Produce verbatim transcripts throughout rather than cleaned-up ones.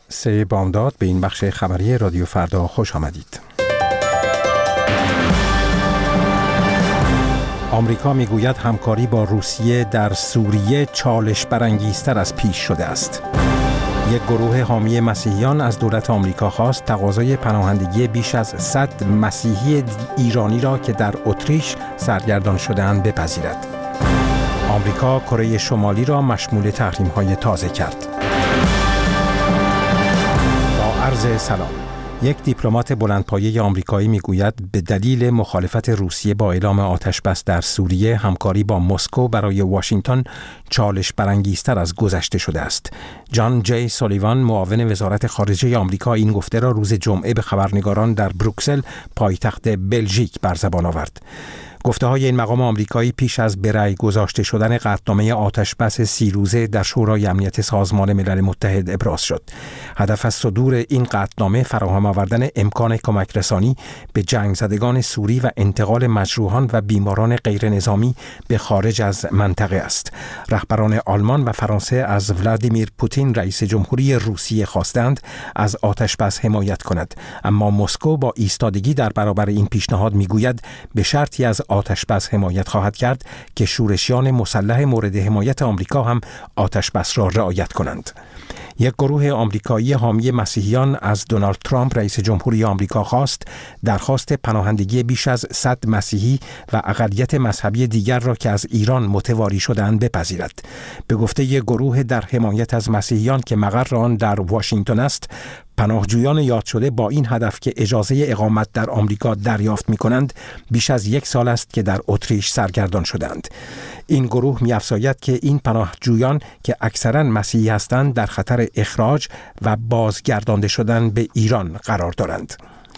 سه بامداد به این بخش خبری رادیو فردا خوش آمدید. آمریکا میگوید همکاری با روسیه در سوریه چالش برانگیزتر از پیش شده است. یک گروه حامی مسیحیان از دولت آمریکا خواست تقاضای پناهندگی بیش از صد مسیحی ایرانی را که در اتریش سرگردان شده‌اند بپذیرد. آمریکا کره شمالی را مشمول تحریم‌های تازه کرد. با عرض سلام. یک دیپلمات بلندپایه آمریکایی میگوید به دلیل مخالفت روسیه با اعلام آتش‌بس در سوریه، همکاری با مسکو برای واشنگتن چالش برانگیزتر از گذشته شده است. جان جی سولیوان، معاون وزارت خارجه آمریکا، این گفته را روز جمعه به خبرنگاران در بروکسل، پایتخت بلژیک، بر زبان آورد. گفته های این مقام آمریکایی پیش از به رأی گذاشته شدن قطعنامه آتش‌بس سی روزه در شورای امنیت سازمان ملل متحد ابراز شد. هدف از صدور این قطعنامه فراهم آوردن امکان کمک رسانی به جنگ زدگان سوری و انتقال مجروحان و بیماران غیر نظامی به خارج از منطقه است. رهبران آلمان و فرانسه از ولادیمیر پوتین رئیس جمهوری روسیه خواستند از آتش‌بس حمایت کند، اما مسکو با ایستادگی در برابر این پیشنهاد میگوید به شرطی از آتش‌بس حمایت خواهد کرد که شورشیان مسلح مورد حمایت آمریکا هم آتش‌بس را رعایت کنند. یک گروه آمریکایی حامی مسیحیان از دونالد ترامپ رئیس جمهوری آمریکا خواست درخواست پناهندگی بیش از صد مسیحی و اقلیت مذهبی دیگر را که از ایران متواری شده‌اند بپذیرد. به گفته یک گروه در حمایت از مسیحیان که مقر آن در واشنگتن است، پناهجویان یاد شده با این هدف که اجازه اقامت در آمریکا دریافت می‌کنند بیش از یک سال است که در اتریش سرگردان شدند. این گروه می‌افزاید که این پناهجویان که اکثراً مسیحی هستند در خطر اخراج و بازگردانده شدن به ایران قرار دارند.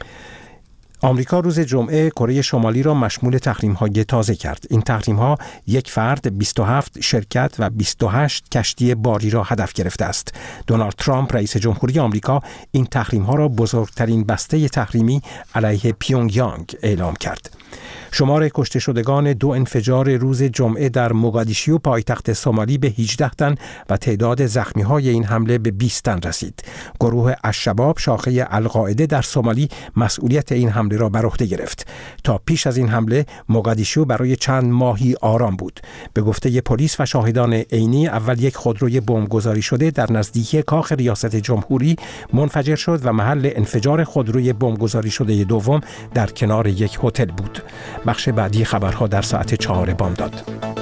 آمریکا روز جمعه کره شمالی را مشمول تحریم‌های تازه کرد. این تحریم‌ها یک فرد، بیست و هفت شرکت و بیست و هشت کشتی باری را هدف گرفته است. دونالد ترامپ رئیس جمهوری آمریکا این تحریم‌ها را بزرگترین بسته تحریمی علیه پیونگ یانگ اعلام کرد. شمار کشته شدگان دو انفجار روز جمعه در موگادیشیو پایتخت سومالی به هجده تن و تعداد زخمی‌های این حمله به بیست تن رسید. گروه الشباب شاخه القاعده در سومالی مسئولیت این حمله را بر عهده گرفت. تا پیش از این حمله موگادیشیو برای چند ماهی آرام بود. به گفته پلیس و شاهدان عینی، اول یک خودروی بمبگذاری شده در نزدیکی کاخ ریاست جمهوری منفجر شد و محل انفجار خودروی بمبگذاری شده دوم در کنار یک هتل بود. بخش بعدی خبرها در ساعت چهار بامداد.